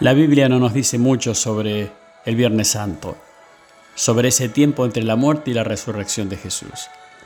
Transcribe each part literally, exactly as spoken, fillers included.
La Biblia no nos dice mucho sobre el Viernes Santo, sobre ese tiempo entre la muerte y la resurrección de Jesús.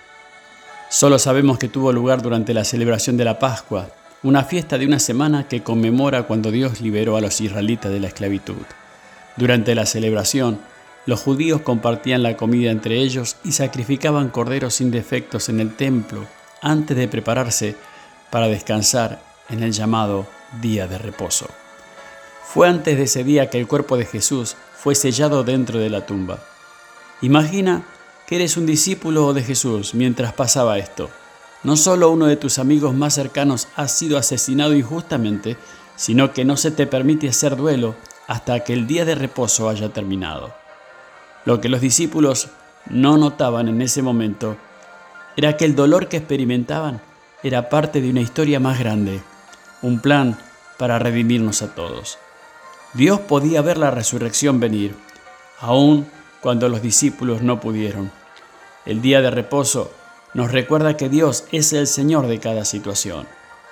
Solo sabemos que tuvo lugar durante la celebración de la Pascua, una fiesta de una semana que conmemora cuando Dios liberó a los israelitas de la esclavitud. Durante la celebración, los judíos compartían la comida entre ellos y sacrificaban corderos sin defectos en el templo antes de prepararse para descansar en el llamado Día de Reposo. Fue antes de ese día que el cuerpo de Jesús fue sellado dentro de la tumba. Imagina que eres un discípulo de Jesús mientras pasaba esto. No solo uno de tus amigos más cercanos ha sido asesinado injustamente, sino que no se te permite hacer duelo hasta que el día de reposo haya terminado. Lo que los discípulos no notaban en ese momento era que el dolor que experimentaban era parte de una historia más grande, un plan para redimirnos a todos. Dios podía ver la resurrección venir, aun cuando los discípulos no pudieron. El día de reposo nos recuerda que Dios es el Señor de cada situación.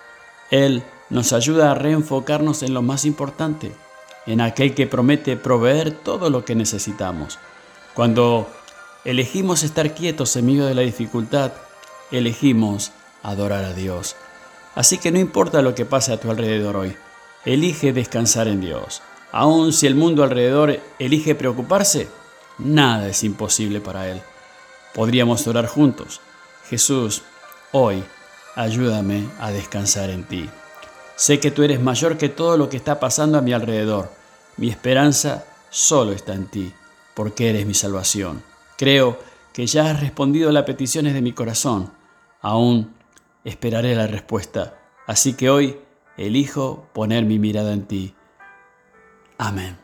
Él nos ayuda a reenfocarnos en lo más importante, en aquel que promete proveer todo lo que necesitamos. Cuando elegimos estar quietos en medio de la dificultad, elegimos adorar a Dios. Así que no importa lo que pase a tu alrededor hoy, elige descansar en Dios. Aun si el mundo alrededor elige preocuparse, nada es imposible para Él. Podríamos orar juntos. Jesús, hoy ayúdame a descansar en ti. Sé que tú eres mayor que todo lo que está pasando a mi alrededor. Mi esperanza solo está en ti, porque eres mi salvación. Creo que ya has respondido a las peticiones de mi corazón. Aún esperaré la respuesta. Así que hoy elijo poner mi mirada en ti. Amén.